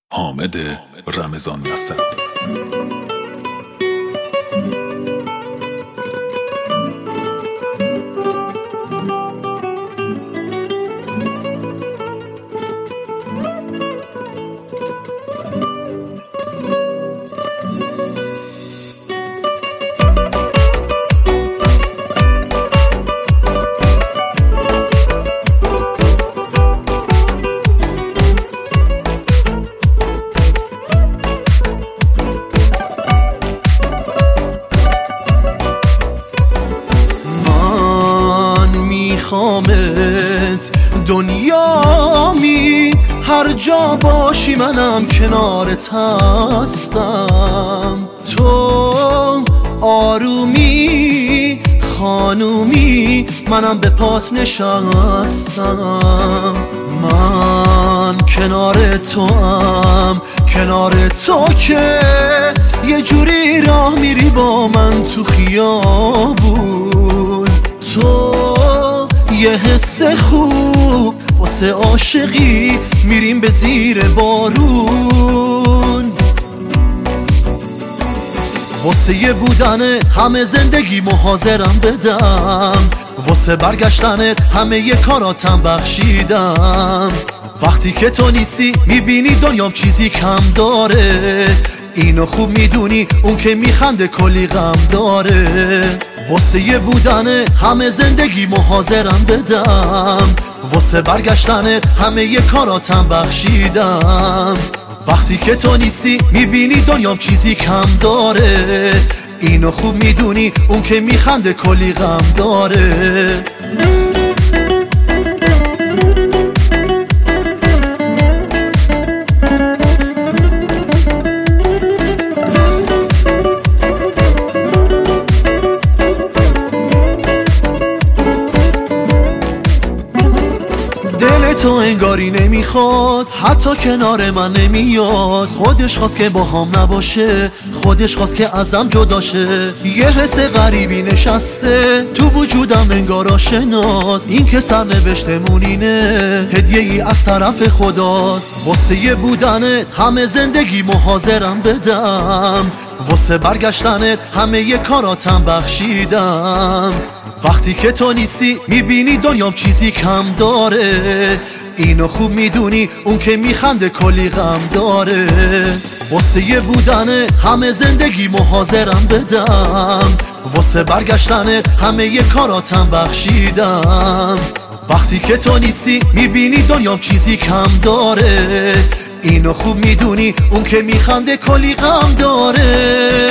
حامد رمضان نصر. میخوامت دنیامی، هر جا باشی منم کنارت هستم. تو آرومی خانومی، منم به پاس نشستم. من کنار توام، کنار تو که یه جوری راه میری با من تو خیابون. تو یه حس خوب واسه عاشقی، میریم به زیر بارون. واسه یه بودنت همه زندگیمو حاضرم بدم، واسه برگشتنت همه یه کاراتم بخشیدم. وقتی که تو نیستی میبینی دنیام چیزی کم داره، اینو خوب میدونی اون که میخنده کلی غم داره. واسه یه بودنت همه زندگیمو حاضرم بدم، واسه برگشتنت همه یه کاراتم بخشیدم. وقتی که تو نیستی میبینی دنیام چیزی کم داره، اینو خوب میدونی اون که میخنده کلی غم داره. دل تو انگاری نمیخواد، حتی کنار من نمیاد. خودش خواست که با هم نباشه، خودش خواست که ازم جداشه. یه حس غریبی نشسته تو وجودم انگار آشناست. این که سرنوشتمون اینه، هدیه ای از طرف خداست. واسه یه بودنت همه زندگیمو حاضرم بدم، واسه برگشتنت همه یه کاراتم بخشیدم. وقتی که تو نیستی میبینی دنیام چیزی کم داره، اینو خوب میدونی اون که میخنده کلی غم داره. واسه یه بودنت همه زندگیمو حاضرم بدم، واسه برگشتنت همه یه کاراتم بخشیدم. وقتی که تو نیستی میبینی دنیام چیزی کم داره، اینو خوب میدونی اون که میخنده کلی غم داره.